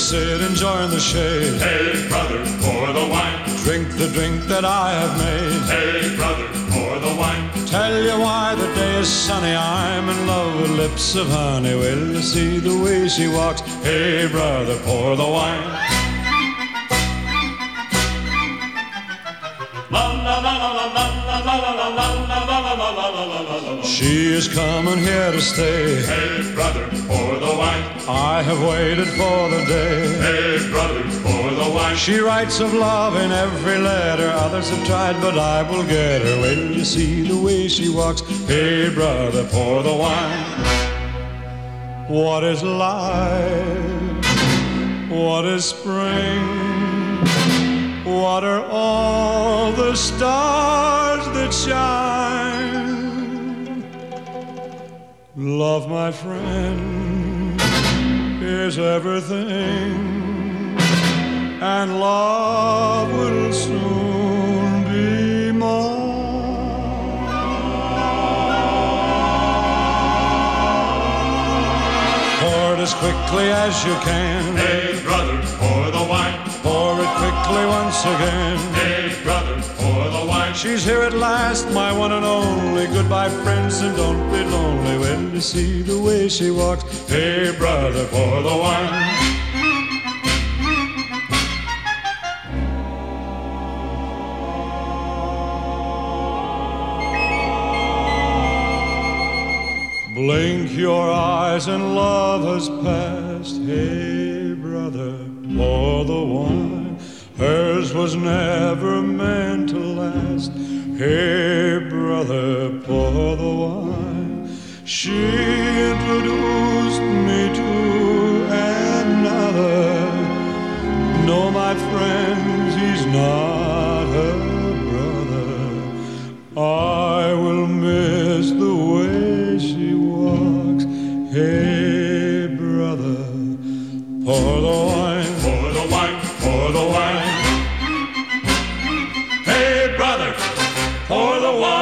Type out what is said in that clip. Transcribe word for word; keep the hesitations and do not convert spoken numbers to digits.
sit, enjoying the shade. Hey, brother, pour the wine. Drink the drink that I have made. Hey, brother, pour the wine. Tell you why the day is sunny, I'm in love with lips of honey. Will you see the way she walks? Hey, brother, pour the wine. She is coming here to stay. Hey, brother, pour the wine. I have waited for the day. Hey, brother, pour the wine. She writes of love in every letter. Others have tried, but I will get her. Will you see the way she walks? Hey, brother, pour the wine. What is life? What is spring? What are all the stars that shine? Love, my friend, is everything, and love will soon be mine. Pour it as quickly as you can. Hey, brother, pour the wine. Pour it quickly once again. Hey, brother, pour the wine. She's here at last, my one and only. Goodbye, friends, and don't be lonely. When you see the way she walks, hey, brother, pour the wine. Blink your eyes and love has passed. Hey, brother, pour the wine. Hers was never meant to last. Hey, brother, pour the wine. She introduced me to another. No, my friends, he's not her brother. I will miss the way she walks. Hey, brother, pour the wine. Pour the wine, pour the wine. Hey, brother, pour the wine.